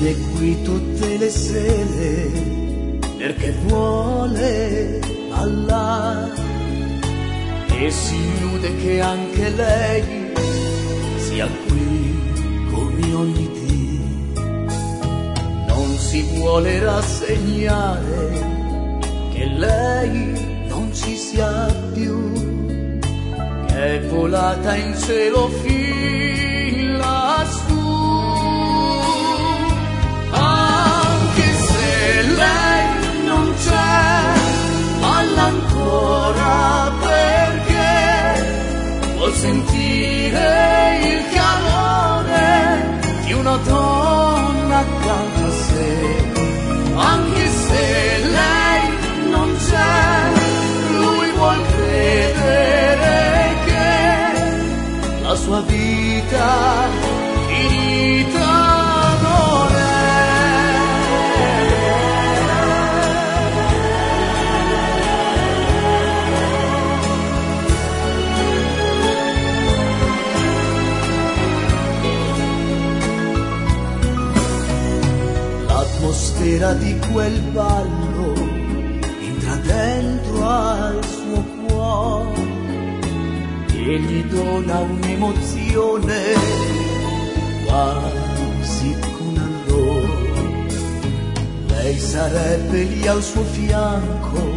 è qui tutte le sere perché vuole ballare e si illude che anche lei sia qui come ogni dì. Non si vuole rassegnare che lei non ci sia più, che è volata in cielo fin lassù. Anche se lei non c'è, balla ancora perché vuol sentire il calore di una donna accanto a sé. Anche se lei non c'è, lui vuol credere che la sua vita finita non è. L'atmosfera di quel ballo entra dentro al suo cuore e gli dona un'emozione quasi con allora. Lei sarebbe lì al suo fianco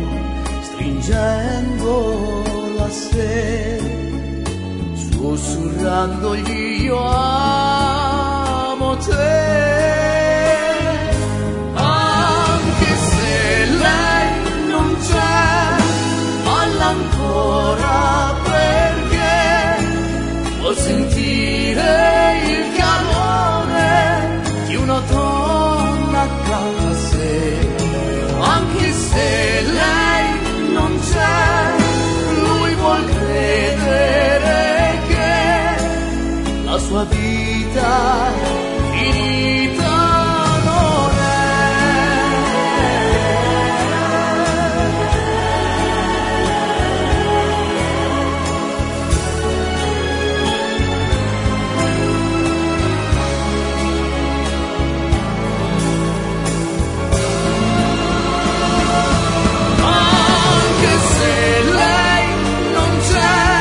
stringendolo a sé, sussurrandogli io amo te. Ancora perché vuol sentire il calore di una donna accanto a sé. Anche se lei non c'è, lui vuol credere che la sua vita finita non è.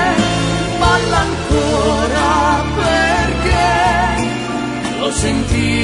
Sentire